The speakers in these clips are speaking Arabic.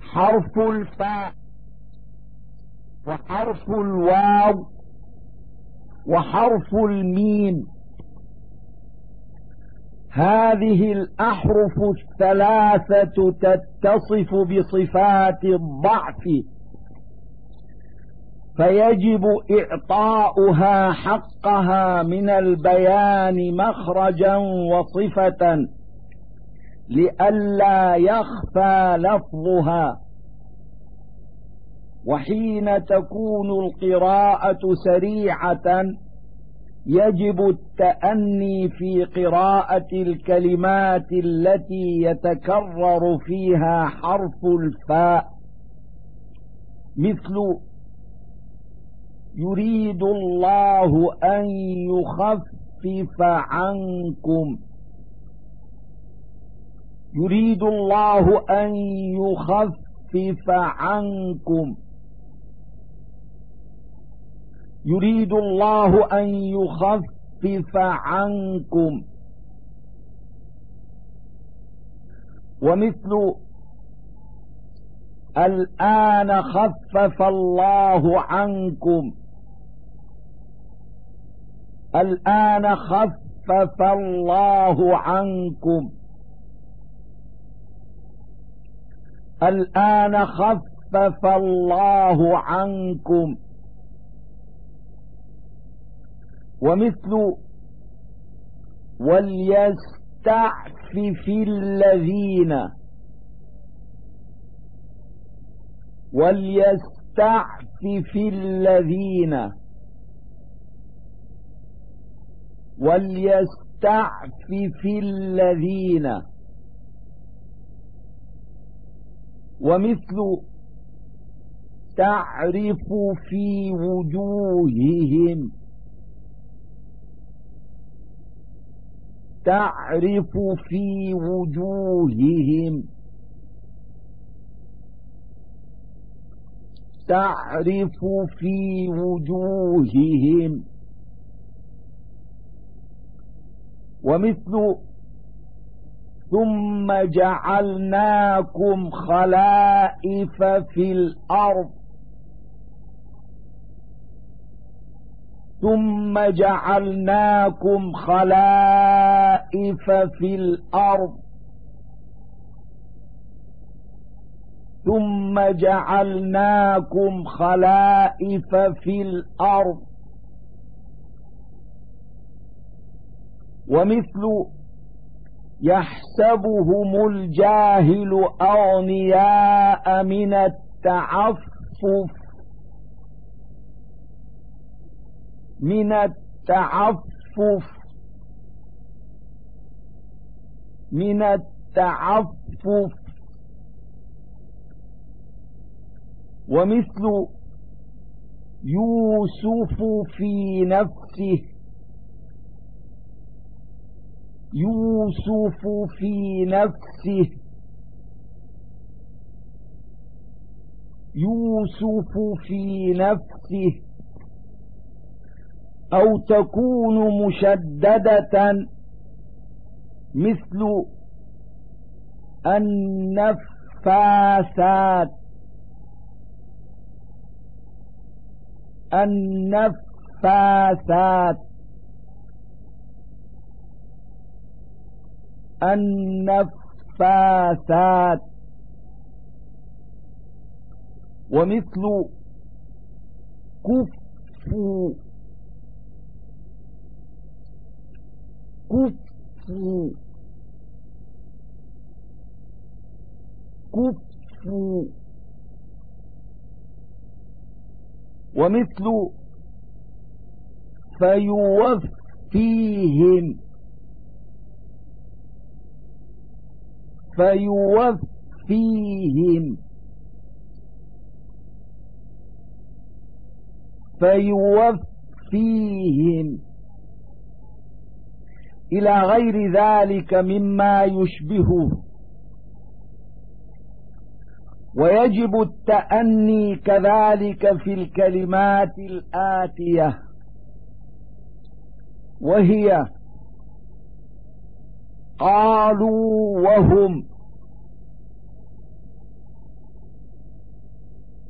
حرف الفاء وحرف الواو وحرف الميم. هذه الأحرف الثلاثة تتصف بصفات الضعف، فيجب إعطاؤها حقها من البيان مخرجا وصفة لئلا يخفى لفظها. وحين تكون القراءة سريعة يجب التأني في قراءة الكلمات التي يتكرر فيها حرف الفاء، مثل يريد الله أن يخفف عنكم، يريد الله أن يخفف عنكم، يريد الله أن يخفف عنكم. ومثل الآن خفف الله عنكم، الآن خفف الله عنكم، الآن خفف الله عنكم. ومثل وليستعفف الذين، وليستعفف الذين، وليستعفف الذين. ومثل تعرف في وجوههم، تعرف في وجوههم، تعرف في وجوههم. ومثل ثم جعلناكم خلائف في الأرض، ثم جعلناكم خلائف في الأرض، ثم جعلناكم خلائف في الأرض. ومثل يحسبهم الجاهل أغنياء من التعفف، من التعفف، من التعفف. ومثل يوسف في نفسه، يوسف في نفسه، يوسف في نفسه. أو تكون مشددة مثل النفاثات، النفاثات، النفاثات. ومثل كفوا، كفوا، كفوا. ومثل فيوفيهم، فيوفيهم، فيوفيهم، إلى غير ذلك مما يشبهه. ويجب التأني كذلك في الكلمات الآتية، وهي قالوا وهم،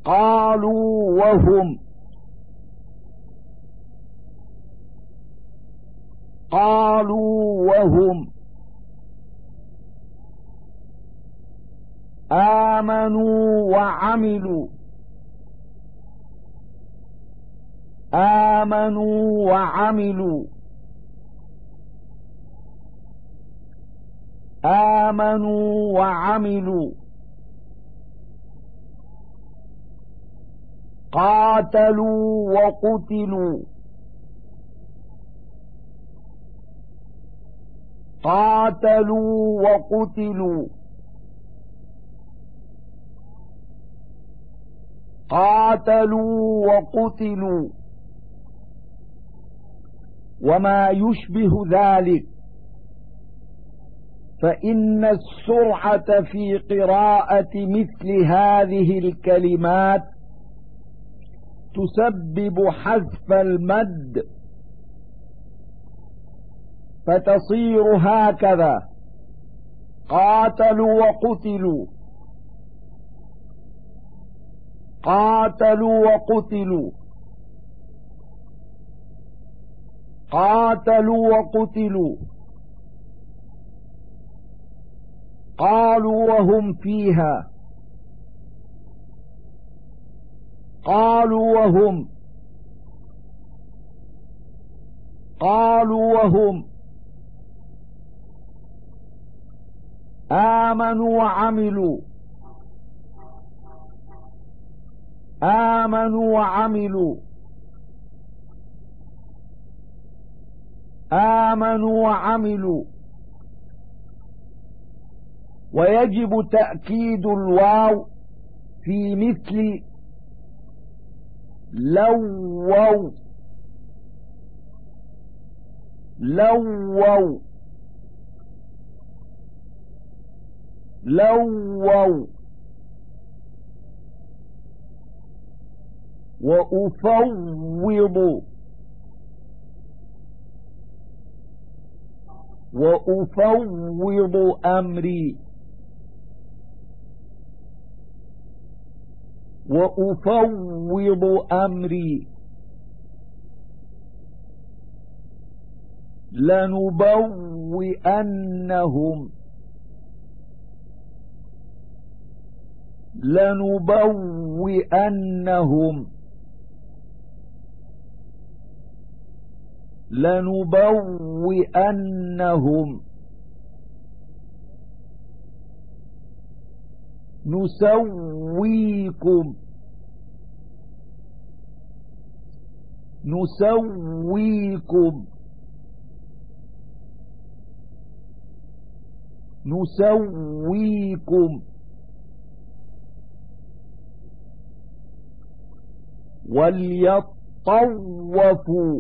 قالوا وهم قالوا وهم آمنوا وعملوا آمنوا وعملوا آمنوا وعملوا قاتلوا وقتلوا قاتلوا وقتلوا قاتلوا وقتلوا وما يشبه ذلك، فإن السرعة في قراءة مثل هذه الكلمات تسبب حذف المد، فتصير هكذا: قاتلوا وقتلوا قاتلوا وقتلوا قاتلوا وقتلوا. قالوا وهم فيها قالوا وهم قالوا وهم آمنوا وعملوا آمنوا وعملوا آمنوا وعملوا. ويجب تأكيد الواو في مثل لووا لووا لووا وأفوض وأفوض أمري وأفوض أمري. لنبوئنهم لنبوئنهم لنبوئنهم. نسويكم نسويكم نسويكم. وليطوفوا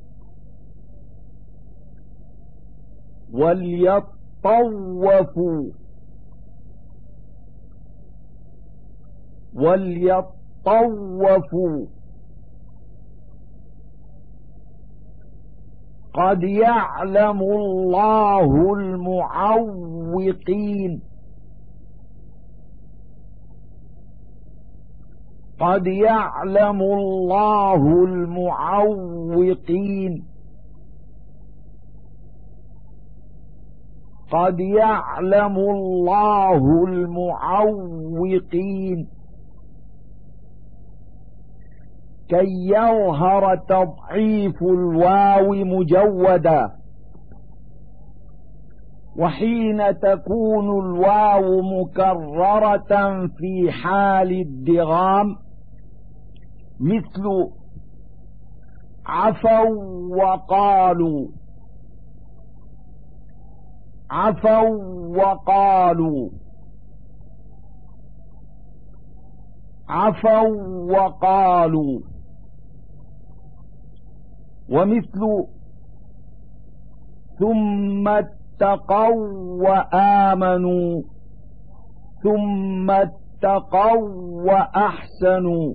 وليطوفوا وليطوفوا. قد يعلم الله المعوقين قد يعلم الله المعوقين قد يعلم الله المعوقين. كي يظهر تضعيف الواو مجودا. وحين تكون الواو مكررة في حال الدغام مثل عفوا وقالوا عفوا وقالوا عفوا وقالوا. ومثل ثم اتقوا وآمنوا ثم اتقوا وأحسنوا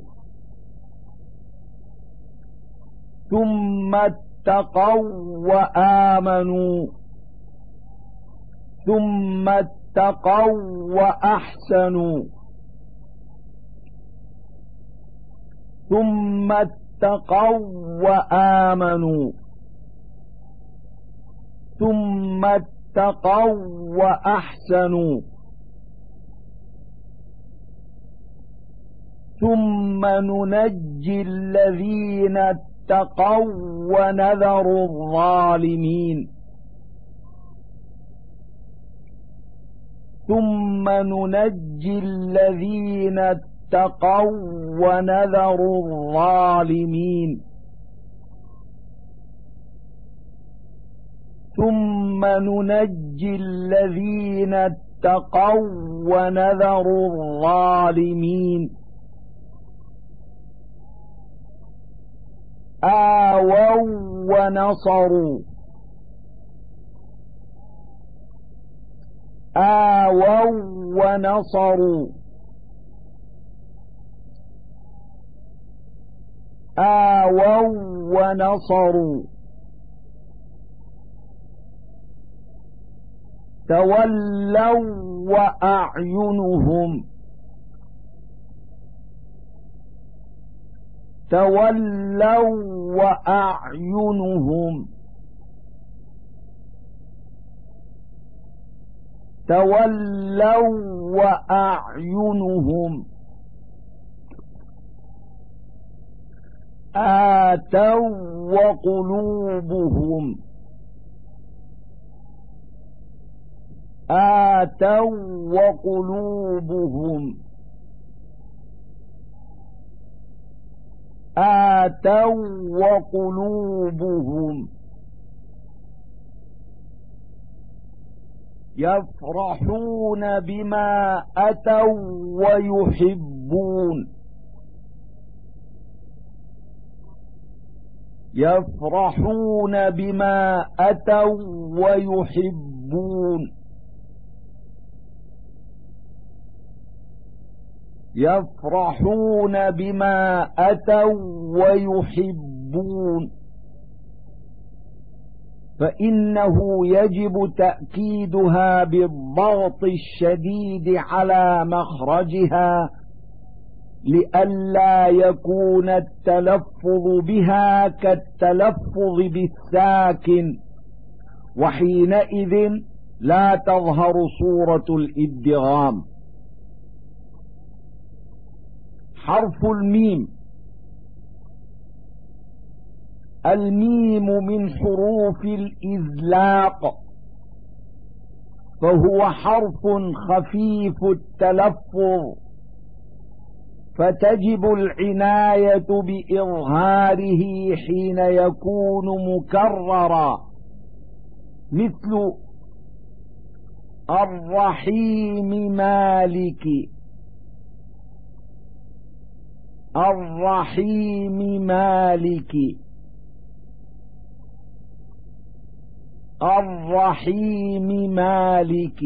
ثم اتقوا وآمنوا ثم اتقوا وأحسنوا. ثم اتقوا وآمنوا ثم اتقوا وأحسنوا ثم ننجي الذين اتقوا ونذر الظالمين ثم ننجي الذين اتقوا ونذر الظالمين ثم ننجي الذين اتقوا ونذر الظالمين آووا ونصروا آووا ونصروا آووا ونصروا تولوا وأعينهم تولوا وأعينهم تولوا وأعينهم آتوا وقلوبهم آتوا وقلوبهم آتوا وقلوبهم يفرحون بما أتوا ويحبون يفرحون بما أتوا ويحبون يفرحون بما أتوا ويحبون فإنه يجب تأكيدها بالضغط الشديد على مخرجها لئلا يكون التلفظ بها كالتلفظ بالساكن، وحينئذ لا تظهر صورة الادغام. حرف الميم. الميم من حروف الإزلاق، فهو حرف خفيف التلفظ، فتجب العناية بإظهاره حين يكون مكررا، مثل الرحيم مالك، الرحيم مالك، الرحيم مالك.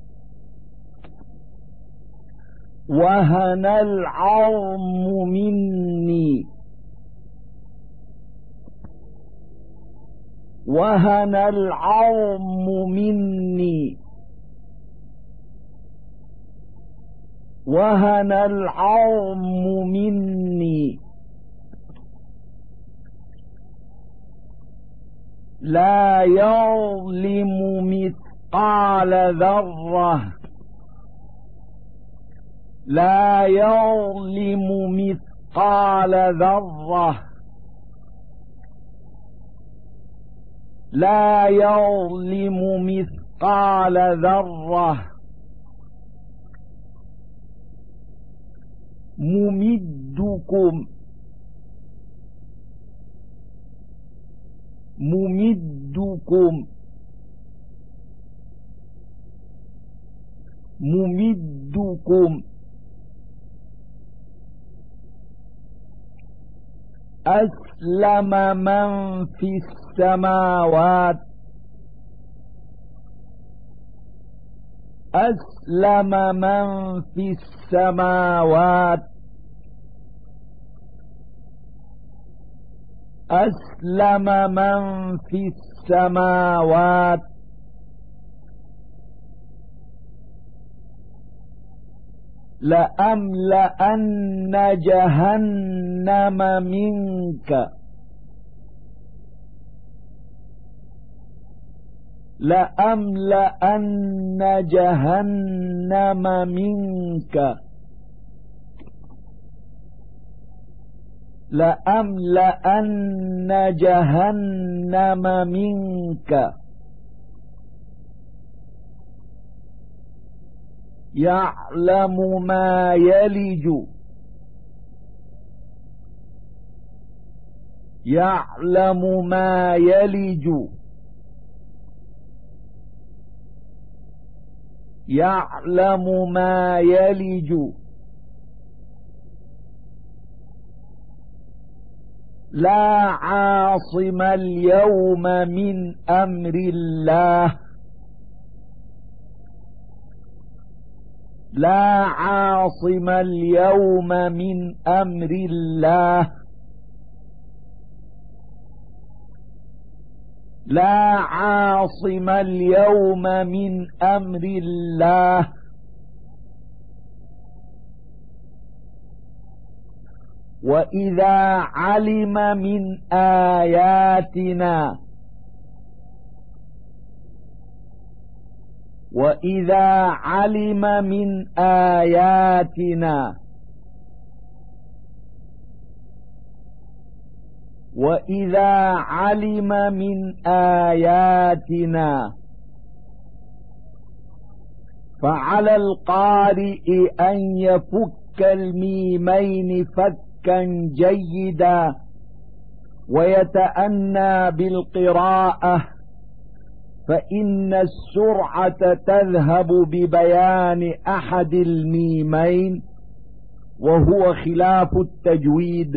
وهن العظم مني، وهن العظم مني، وهن العظم مني. لا يظلم مثقال ذرة، لا يظلم مثقال ذرة، لا يظلم مثقال ذرة. ممدكم، ممدكم، ممدكم. أسلم من في السماوات، أسلم من في السماوات، أسلم من في السماوات. لأملأن جهنم منك لأملأن جهنم منك لأملأن جهنم منك يعلم ما يلج يعلم ما يلج يعلم ما يلج لا عاصم اليوم من أمر الله لا عاصم اليوم من أمر الله لا عاصم اليوم من أمر الله وإذا علم من آياتنا وإذا علم من آياتنا وإذا علم من آياتنا فعلى القارئ أن يفك الميمين فكا جيدا ويتأنى بالقراءة فإن السرعة تذهب ببيان أحد الميمين وهو خلاف التجويد.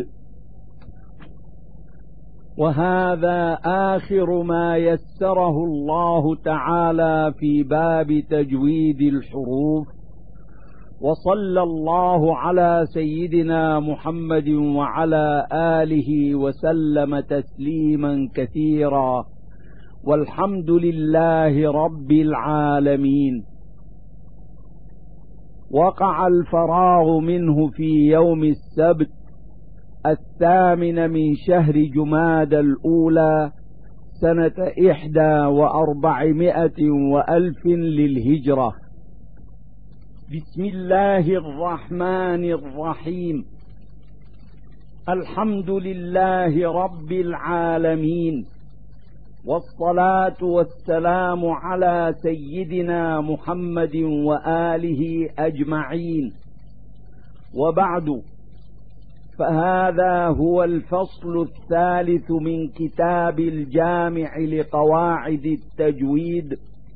وهذا آخر ما يسره الله تعالى في باب تجويد الحروف، وصلى الله على سيدنا محمد وعلى آله وسلم تسليما كثيرا، والحمد لله رب العالمين. وقع الفراغ منه في يوم السبت 8 من شهر جماد الأولى سنة 1400 للهجرة. بسم الله الرحمن الرحيم. الحمد لله رب العالمين، والصلاة والسلام على سيدنا محمد وآله أجمعين، وبعد، فهذا هو الفصل الثالث من كتاب الجامع لقواعد التجويد،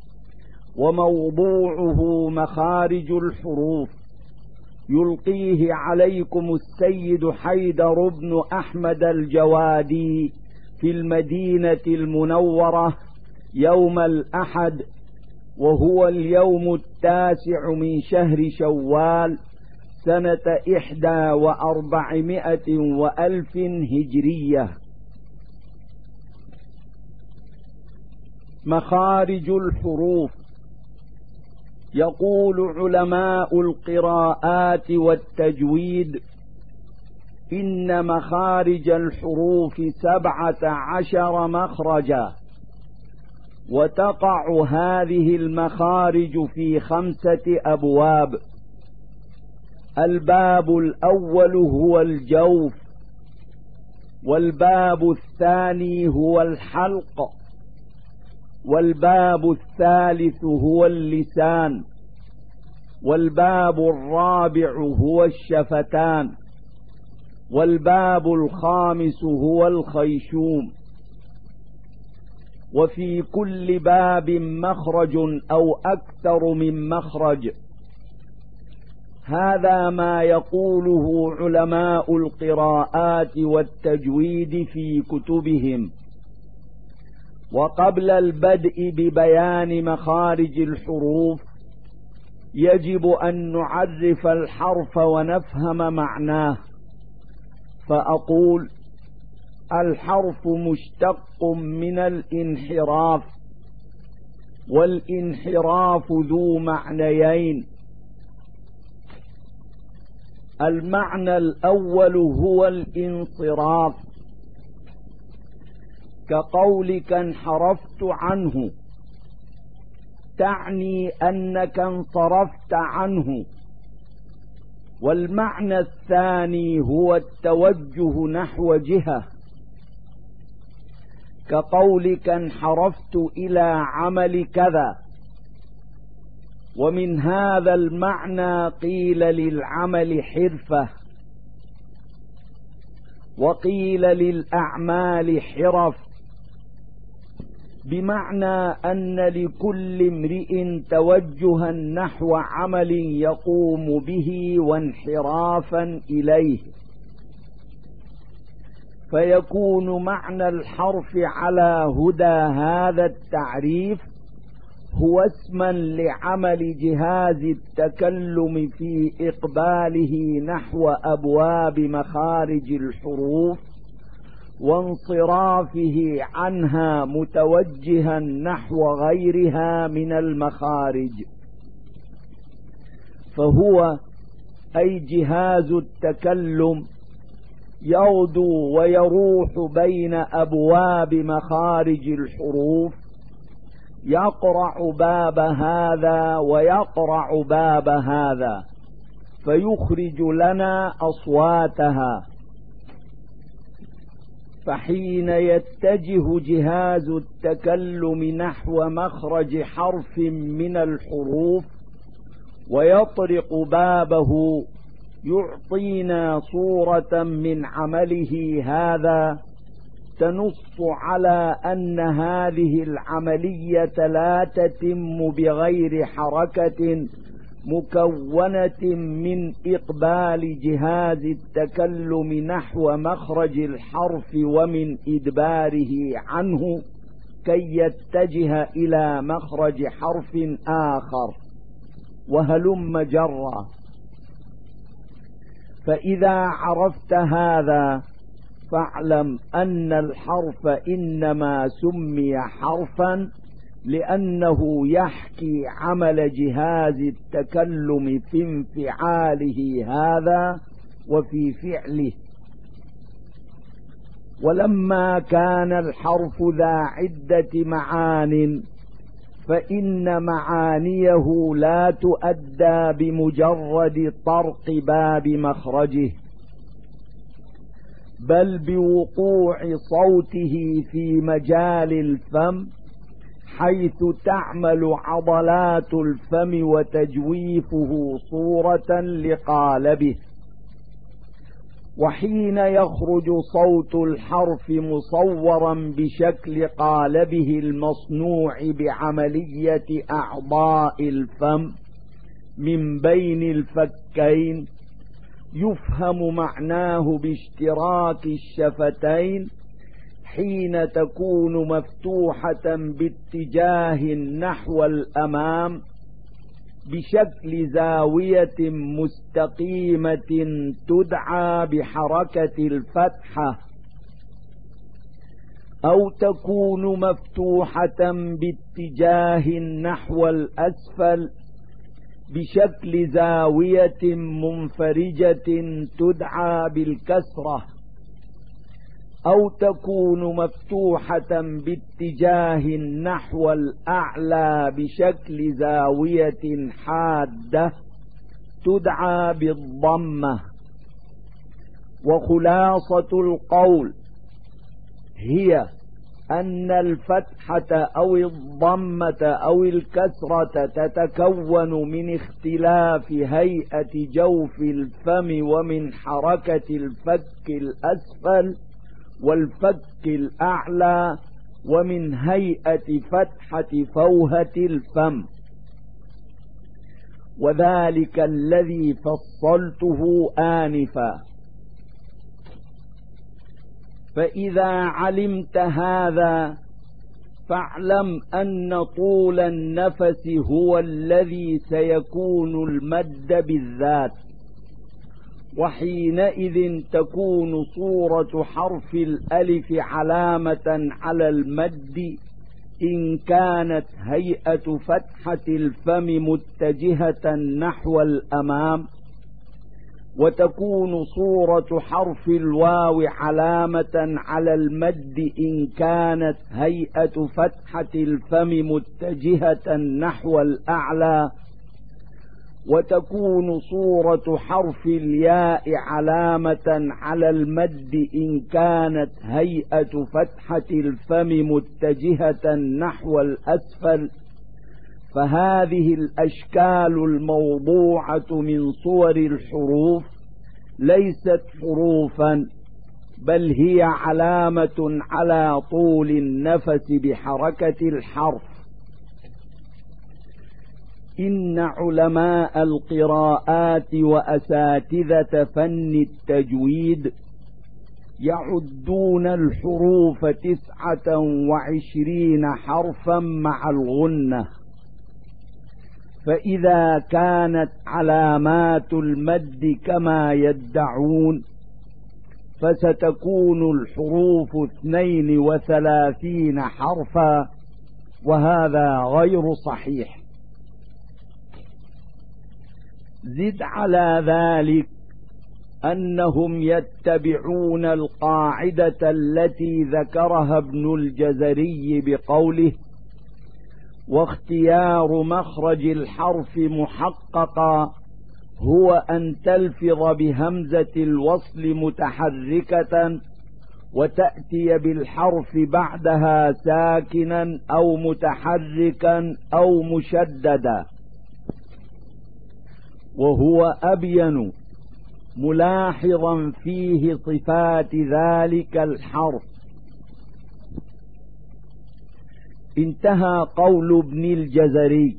وموضوعه مخارج الحروف. يلقيه عليكم السيد حيدر بن أحمد الجوادي في المدينة المنورة يوم الأحد، وهو اليوم 9 من شهر شوال سنة 1400 هجرية. مخارج الحروف. يقول علماء القراءات والتجويد: إن مخارج الحروف 17 مخرجا، وتقع هذه المخارج في 5 أبواب. الباب الأول هو الجوف، والباب الثاني هو الحلق، والباب الثالث هو اللسان، والباب الرابع هو الشفتان، والباب الخامس هو الخيشوم. وفي كل باب مخرج أو أكثر من مخرج. هذا ما يقوله علماء القراءات والتجويد في كتبهم. وقبل البدء ببيان مخارج الحروف يجب أن نعرف الحرف ونفهم معناه. فأقول: الحرف مشتق من الانحراف، والانحراف ذو معنيين: المعنى الأول هو الانصراف، كقولك انحرفت عنه، تعني أنك انصرفت عنه. والمعنى الثاني هو التوجه نحو جهة، كقولك انحرفت إلى عمل كذا. ومن هذا المعنى قيل للعمل حرفة، وقيل للأعمال حرف، بمعنى أن لكل امرئ توجها نحو عمل يقوم به وانحرافا إليه. فيكون معنى الحرف على هدى هذا التعريف هو اسما لعمل جهاز التكلم في إقباله نحو أبواب مخارج الحروف، وانصرافه عنها متوجها نحو غيرها من المخارج. فهو أي جهاز التكلم يغدو ويروح بين أبواب مخارج الحروف، يقرع باب هذا ويقرع باب هذا، فيخرج لنا أصواتها. فحين يتجه جهاز التكلم نحو مخرج حرف من الحروف ويطرق بابه، يعطينا صورة من عمله هذا تنص على أن هذه العملية لا تتم بغير حركة مكونة من إقبال جهاز التكلم نحو مخرج الحرف ومن إدباره عنه كي يتجه إلى مخرج حرف آخر، وهلم جرا. فإذا عرفت هذا فاعلم أن الحرف إنما سمي حرفا لأنه يحكي عمل جهاز التكلم في انفعاله هذا وفي فعله. ولما كان الحرف ذا عدة معان فإن معانيه لا تؤدى بمجرد طرق باب مخرجه، بل بوقوع صوته في مجال الفم، حيث تعمل عضلات الفم وتجويفه صورة لقالبه. وحين يخرج صوت الحرف مصورا بشكل قالبه المصنوع بعملية أعضاء الفم من بين الفكين، يفهم معناه باشتراك الشفتين حين تكون مفتوحة باتجاه نحو الأمام بشكل زاوية مستقيمة تدعى بحركة الفتحة، أو تكون مفتوحة باتجاه نحو الأسفل بشكل زاوية منفرجة تدعى بالكسرة، أو تكون مفتوحة باتجاه نحو الأعلى بشكل زاوية حادة تدعى بالضمة. وخلاصة القول هي أن الفتحة أو الضمة أو الكسرة تتكون من اختلاف هيئة جوف الفم ومن حركة الفك الأسفل والفك الأعلى ومن هيئة فتحة فوهة الفم، وذلك الذي فصلته آنفا. فإذا علمت هذا فاعلم أن طول النفس هو الذي سيكون المد بالذات، وحينئذ تكون صورة حرف الألف علامة على المد إن كانت هيئة فتحة الفم متجهة نحو الأمام، وتكون صورة حرف الواو علامة على المد إن كانت هيئة فتحة الفم متجهة نحو الأعلى، وتكون صورة حرف الياء علامة على المد إن كانت هيئة فتحة الفم متجهة نحو الأسفل. فهذه الأشكال الموضوعة من صور الحروف ليست حروفا، بل هي علامة على طول النفس بحركة الحرف. إن علماء القراءات وأساتذة فن التجويد يعدون الحروف 29 حرفا مع الغنة، فإذا كانت علامات المد كما يدعون فستكون الحروف 32 حرفا، وهذا غير صحيح. زد على ذلك أنهم يتبعون القاعدة التي ذكرها ابن الجزري بقوله: واختيار مخرج الحرف محققا هو أن تلفظ بهمزة الوصل متحركة وتأتي بالحرف بعدها ساكنا أو متحركا أو مشددا. وهو أبين ملاحظا فيه صفات ذلك الحرف. انتهى قول ابن الجزري.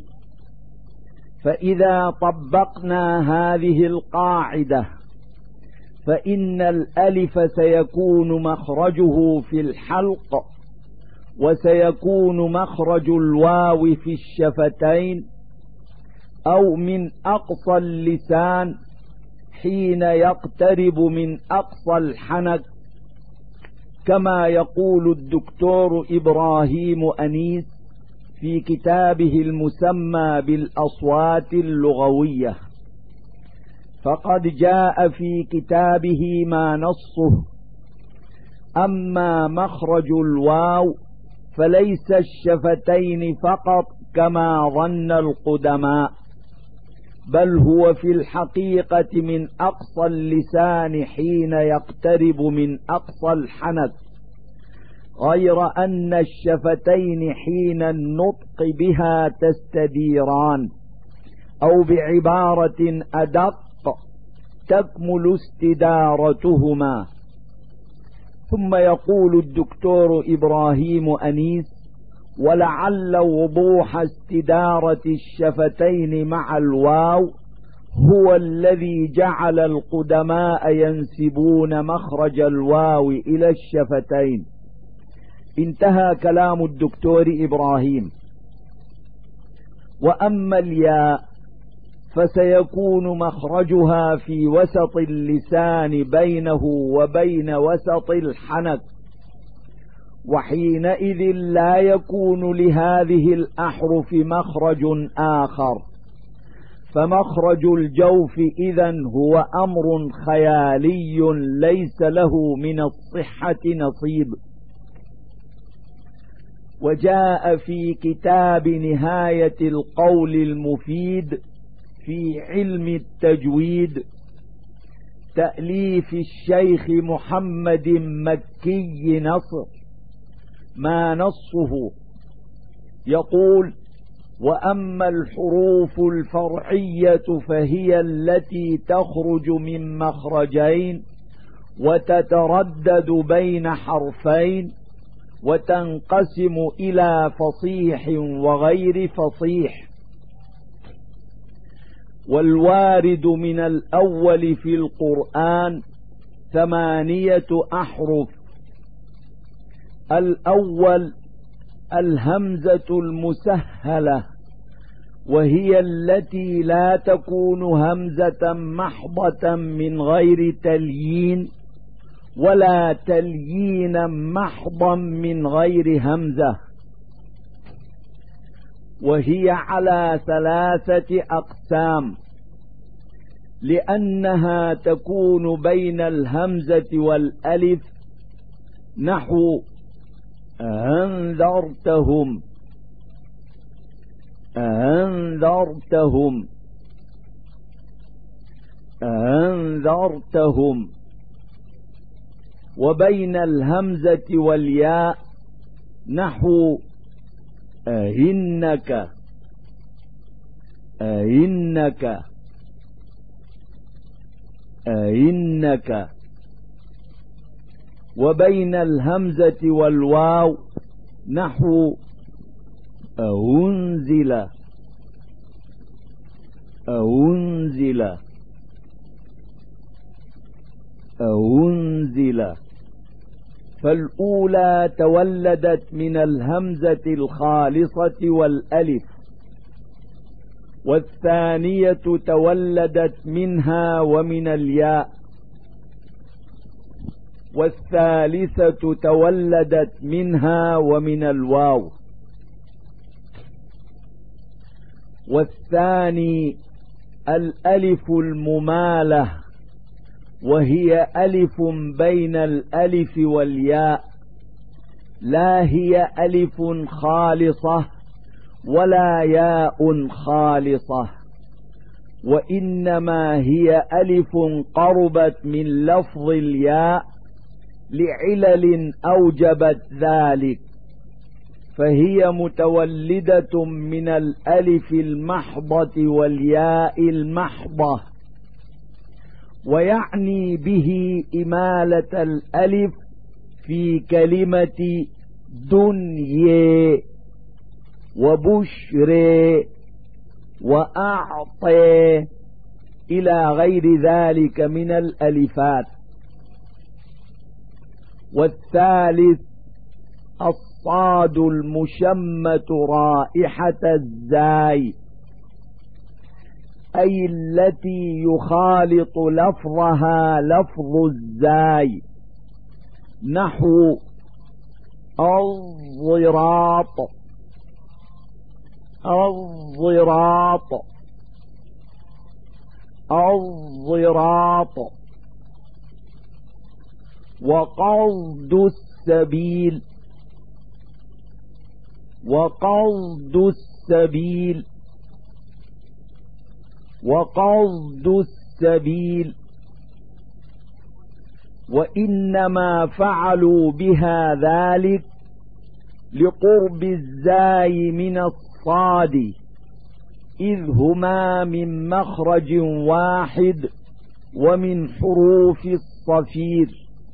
فإذا طبقنا هذه القاعدة فإن الألف سيكون مخرجه في الحلق، وسيكون مخرج الواو في الشفتين أو من أقصى اللسان حين يقترب من أقصى الحنك، كما يقول الدكتور إبراهيم أنيس في كتابه المسمى بالأصوات اللغوية. فقد جاء في كتابه ما نصه: أما مخرج الواو فليس الشفتين فقط كما ظن القدماء، بل هو في الحقيقة من أقصى اللسان حين يقترب من أقصى الحنك، غير أن الشفتين حين النطق بها تستديران، أو بعبارة أدق تكمل استدارتهما. ثم يقول الدكتور إبراهيم أنيس: ولعل وضوح استدارة الشفتين مع الواو هو الذي جعل القدماء ينسبون مخرج الواو إلى الشفتين. انتهى كلام الدكتور إبراهيم. وأما الياء فسيكون مخرجها في وسط اللسان بينه وبين وسط الحنك، وحينئذ لا يكون لهذه الأحرف مخرج آخر، فمخرج الجوف إذن هو أمر خيالي ليس له من الصحة نصيب. وجاء في كتاب نهاية القول المفيد في علم التجويد تأليف الشيخ محمد مكي نصر ما نصه يقول: وأما الحروف الفرعية فهي التي تخرج من مخرجين وتتردد بين حرفين، وتنقسم إلى فصيح وغير فصيح. والوارد من الأول في القرآن 8 أحرف. الأول الهمزة المسهلة، وهي التي لا تكون همزة محضة من غير تليين، ولا تليين محضا من غير همزة، وهي على 3 أقسام: لأنها تكون بين الهمزة والألف، نحو أنذرتهم أنذرتهم أنذرتهم، وبين الهمزة والياء نحو أئنك أئنك أئنك، وبين الهمزة والواو نحو أنزل أنزل أنزل. فالأولى تولدت من الهمزة الخالصة والألف، والثانية تولدت منها ومن الياء، والثالثة تولدت منها ومن الواو. والثاني الألف الممالة، وهي ألف بين الألف والياء، لا هي ألف خالصة ولا ياء خالصة، وإنما هي ألف قربت من لفظ الياء لعلل أوجبت ذلك، فهي متولدة من الألف المحضة والياء المحضة. ويعني به إمالة الألف في كلمة دنيا وبشر وأعطي إلى غير ذلك من الألفات. والثالث الصاد المشمة رائحة الزاي، أي التي يخالط لفظها لفظ الزاي، نحو الضراط الضراط الضراط. وقصد السبيل وقصد السبيل وقصد السبيل. وإنما فعلوا بها ذلك لقرب الزاي من الصاد، إذ هما من مخرج واحد ومن حروف الصفير.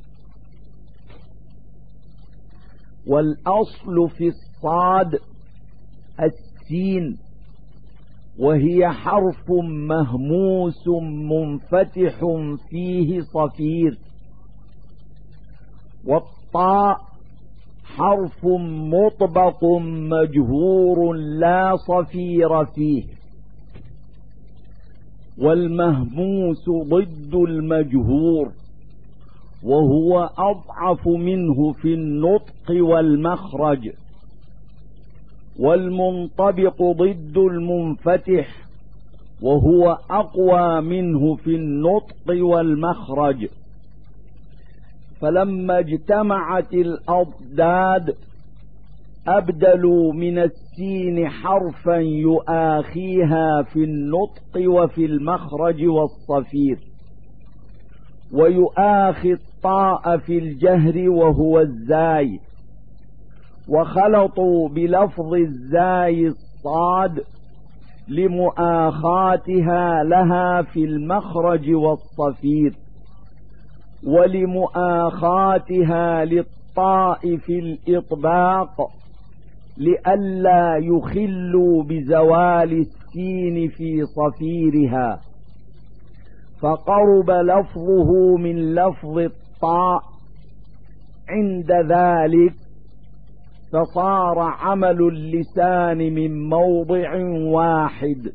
والأصل في الصاد السين، وهي حرف مهموس منفتح فيه صفير. والطاء حرف مطبق مجهور لا صفير فيه. والمهموس ضد المجهور، وهو أضعف منه في النطق والمخرج. والمنطبق ضد المنفتح، وهو أقوى منه في النطق والمخرج. فلما اجتمعت الأضداد أبدلوا من السين حرفا يؤاخيها في النطق وفي المخرج والصفير، ويؤاخي الطاء في الجهر وهو الزاي. وخلطوا بلفظ الزاي الصاد لمؤاخاتها لها في المخرج والصفير، ولمؤاخاتها للطاء في الإطباق، لئلا يخلوا بزوال السين في صفيرها، فقرب لفظه من لفظ الطاء. عند ذلك فصار عمل اللسان من موضع واحد،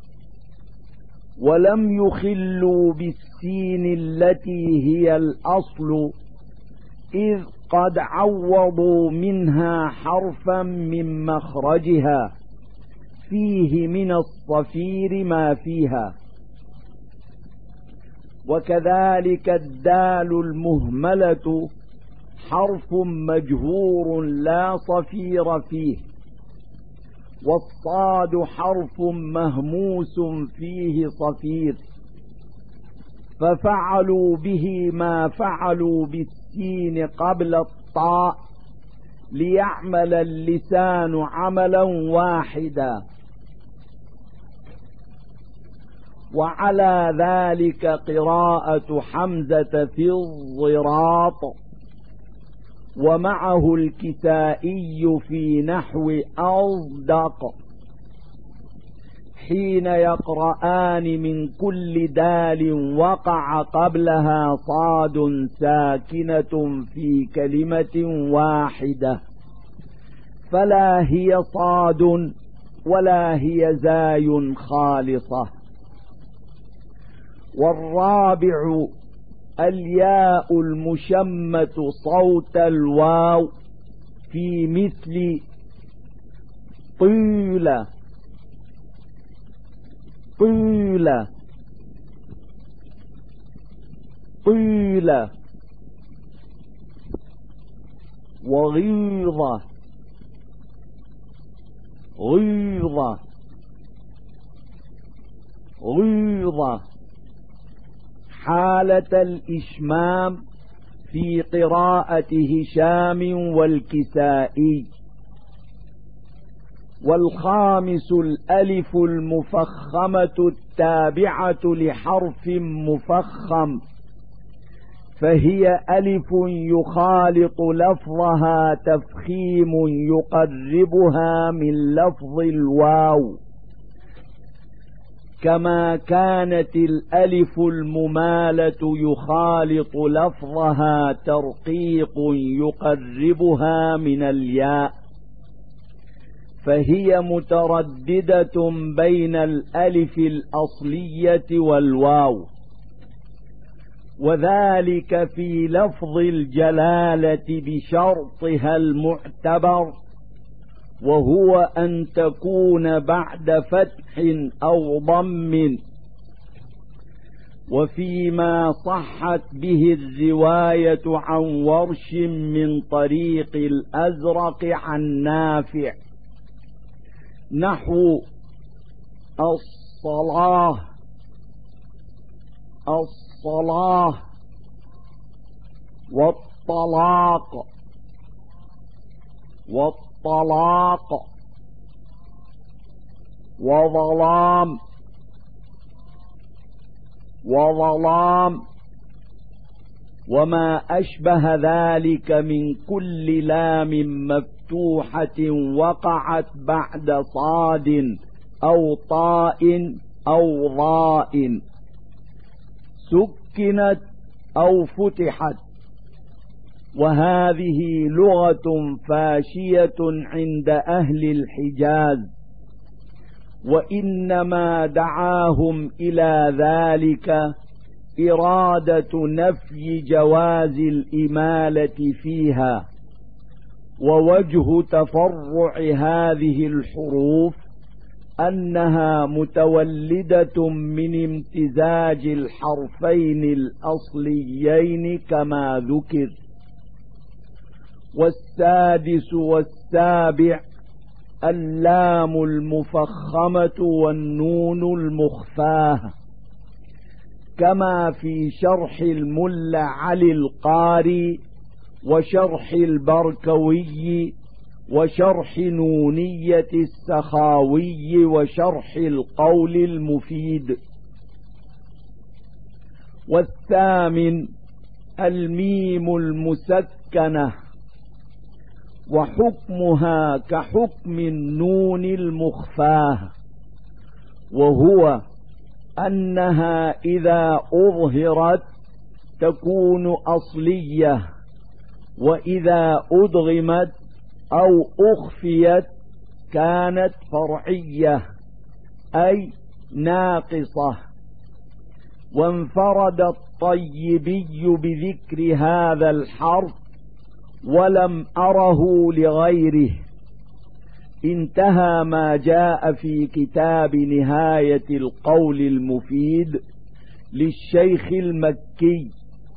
ولم يخلوا بالسين التي هي الأصل، إذ قد عوضوا منها حرفا من مخرجها فيه من الصفير ما فيها. وكذلك الدال المهملة حرف مجهور لا صفير فيه، والصاد حرف مهموس فيه صفير، ففعلوا به ما فعلوا بالسين قبل الطاء ليعمل اللسان عملا واحدا. وعلى ذلك قراءة حمزة في الضراط، ومعه الكسائي في نحو أصدق، حين يقرآن من كل دال وقع قبلها صاد ساكنة في كلمة واحدة، فلا هي صاد ولا هي زاي خالصة. والرابع الياء المشمة صوت الواو في مثل طيلة طيلة طيلة، وغيظة غيظة غيظة، حالة الإشمام في قراءة هشام والكسائي. والخامس الألف المفخمة التابعة لحرف مفخم، فهي ألف يخالط لفظها تفخيم يقربها من لفظ الواو، كما كانت الألف الممالة يخالط لفظها ترقيق يقربها من الياء، فهي مترددة بين الألف الأصلية والواو. وذلك في لفظ الجلالة بشرطها المعتبر، وهو أن تكون بعد فتح أو ضم. وفيما صحت به الرواية عن ورش من طريق الأزرق عن نافع نحو الصلاة الصلاة والطلاق والطلاق وظلام وظلام، وما أشبه ذلك من كل لام مفتوحة وقعت بعد صاد أو طاء أو ضاء، سكنت أو فتحت. وهذه لغة فاشية عند أهل الحجاز، وإنما دعاهم إلى ذلك إرادة نفي جواز الإمالة فيها. ووجه تفرع هذه الحروف أنها متولدة من امتزاج الحرفين الأصليين كما ذكر. والسادس والسابع اللام المفخمة والنون المخفاة، كما في شرح الملا علي القاري وشرح البركوي وشرح نونية السخاوي وشرح القول المفيد. والثامن الميم المسكنة، وحكمها كحكم النون المخفاة، وهو أنها إذا أظهرت تكون أصلية، وإذا أدغمت أو أخفيت كانت فرعية أي ناقصة. وانفرد الطيبي بذكر هذا الحرف ولم أره لغيره. انتهى ما جاء في كتاب نهاية القول المفيد للشيخ المكي،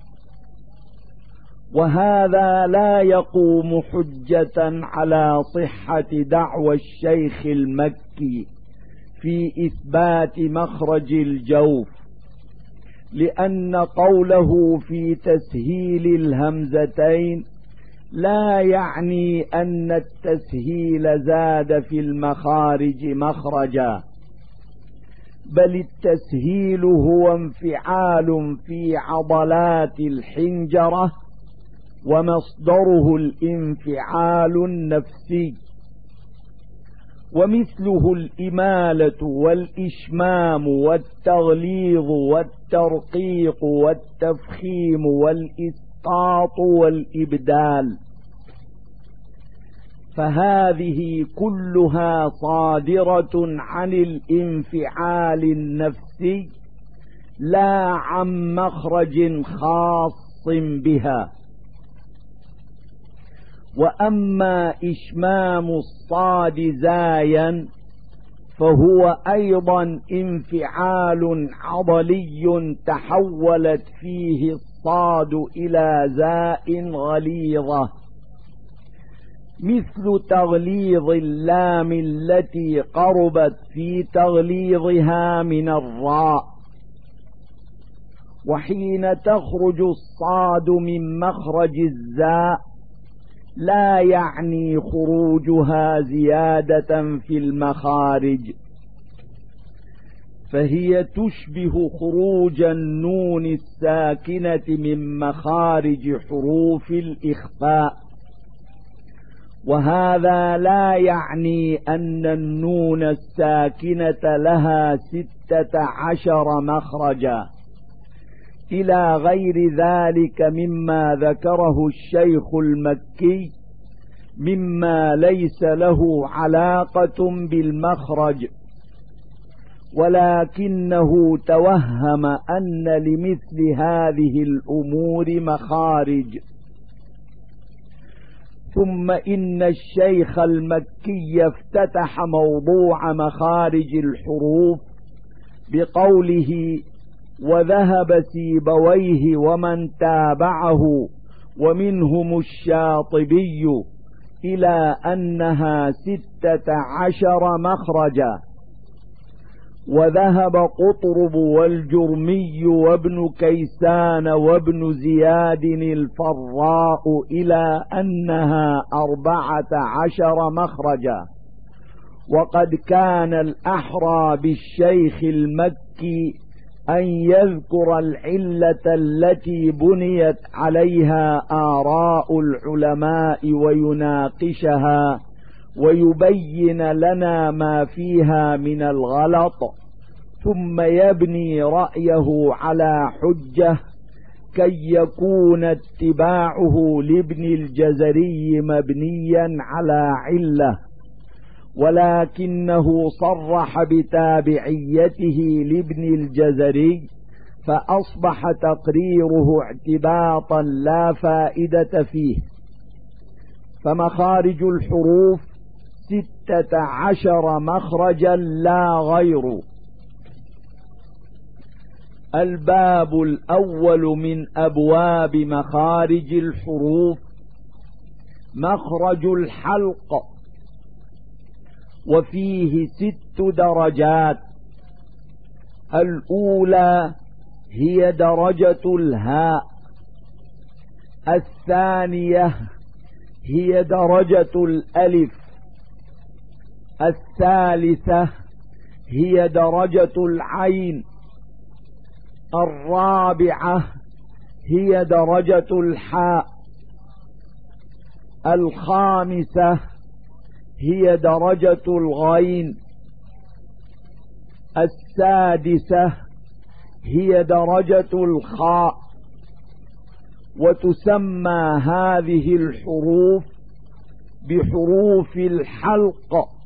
وهذا لا يقوم حجة على صحة دعوى الشيخ المكي في إثبات مخرج الجوف، لأن قوله في تسهيل الهمزتين لا يعني أن التسهيل زاد في المخارج مخرجا، بل التسهيل هو انفعال في عضلات الحنجرة، ومصدره الانفعال النفسي، ومثله الإمالة والإشمام والتغليظ والترقيق والتفخيم والإسقاط والإبدال، فهذه كلها صادرة عن الانفعال النفسي لا عن مخرج خاص بها. وأما إشمام الصاد زايا فهو أيضا انفعال عضلي تحولت فيه الصاد إلى زاء غليظة، مثل تغليظ اللام التي قربت في تغليظها من الراء. وحين تخرج الصاد من مخرج الزاء لا يعني خروجها زيادة في المخارج، فهي تشبه خروج النون الساكنة من مخارج حروف الإخفاء، وهذا لا يعني أن النون الساكنة لها 16 مخرجا، إلى غير ذلك مما ذكره الشيخ المكي مما ليس له علاقة بالمخرج، ولكنه توهم أن لمثل هذه الأمور مخارج. ثم إن الشيخ المكي افتتح موضوع مخارج الحروف بقوله: وذهب سيبويه ومن تابعه ومنهم الشاطبي إلى أنها 16 مخرجا، وذهب قطرب والجرمي وابن كيسان وابن زياد الفراء إلى أنها 14 مخرجا. وقد كان الأحرى بالشيخ المكي أن يذكر العلة التي بنيت عليها آراء العلماء ويناقشها ويبين لنا ما فيها من الغلط، ثم يبني رأيه على حجة كي يكون اتباعه لابن الجزري مبنيا على علة، ولكنه صرح بتابعيته لابن الجزري فأصبح تقريره اعتباطا لا فائدة فيه. فمخارج الحروف 16 مخرجا لا غير. الباب الأول من أبواب مخارج الحروف مخرج الحلق، وفيه 6 درجات. الأولى هي درجة الهاء، الثانية هي درجة الألف، الثالثة هي درجة العين، الرابعة هي درجة الحاء، الخامسة هي درجة الغين، السادسة هي درجة الخاء. وتسمى هذه الحروف بحروف الحلق